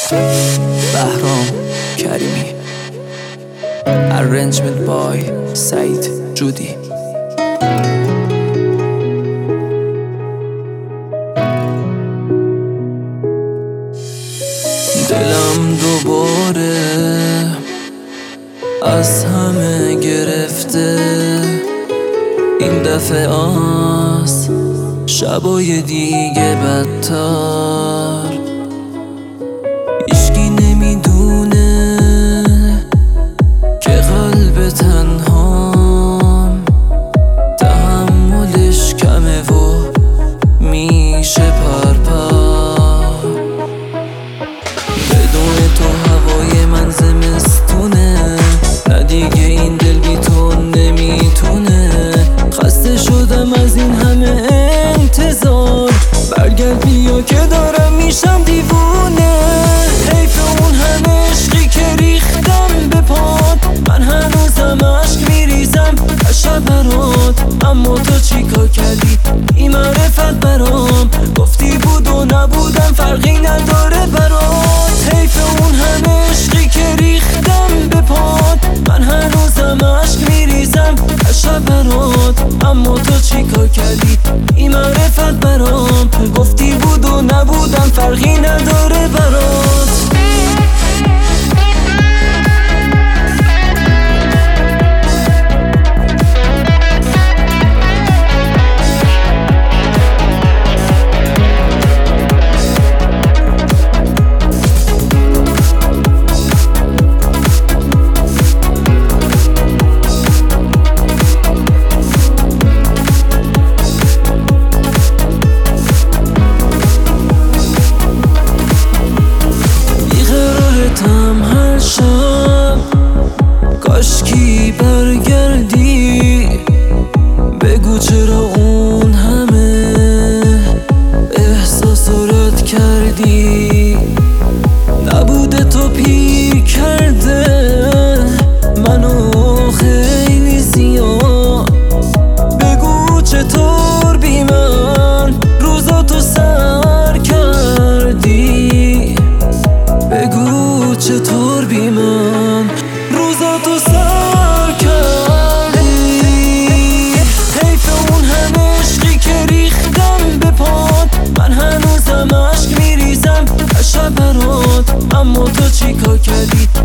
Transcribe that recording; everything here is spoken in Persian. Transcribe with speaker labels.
Speaker 1: بهرام کریمی. Arrangement by سعید جودی. دلم دوباره از همه گرفته، این دفعه از شبای دیگه بدتر. هیچکی نمیدونه که قلب تنهام تحملش کمه و میشه پرپر. بدون تو هوای من زمستونه، نه دیگه این دل بی تو نمیتونه. خسته شدم از این همه انتظار، برگرد بیا که دارم میشم دیوونه. حیف اون همه عشقی که ریختم به پات، من هنوزم عشق میریزم از شب برات. اما تو چیکار کردی این معرفت برام؟ گفتی بود و نبودم فرقی نداره برات. حیف اون همه عشقی که ریختم به پات، من هنوزم عشق میریزم از شب برات. اما تو چیکار کردی این معرفت برام؟ گفتی بود و نبودم فرقی نداره برات. هر شب کاشکی برگردی، بگو چرا اون همه احساس رد کردی. نبوده تو پیر کرده منو خیلی زیاد. بگو چطور بی من روزاتو سر کردی. بگو چطور بی من روزاتو سر کردی. حیف اون همه عشقی که ریختم به پات، من هنوزم عشق میریزم از شب برات. اما تو چیکار کردی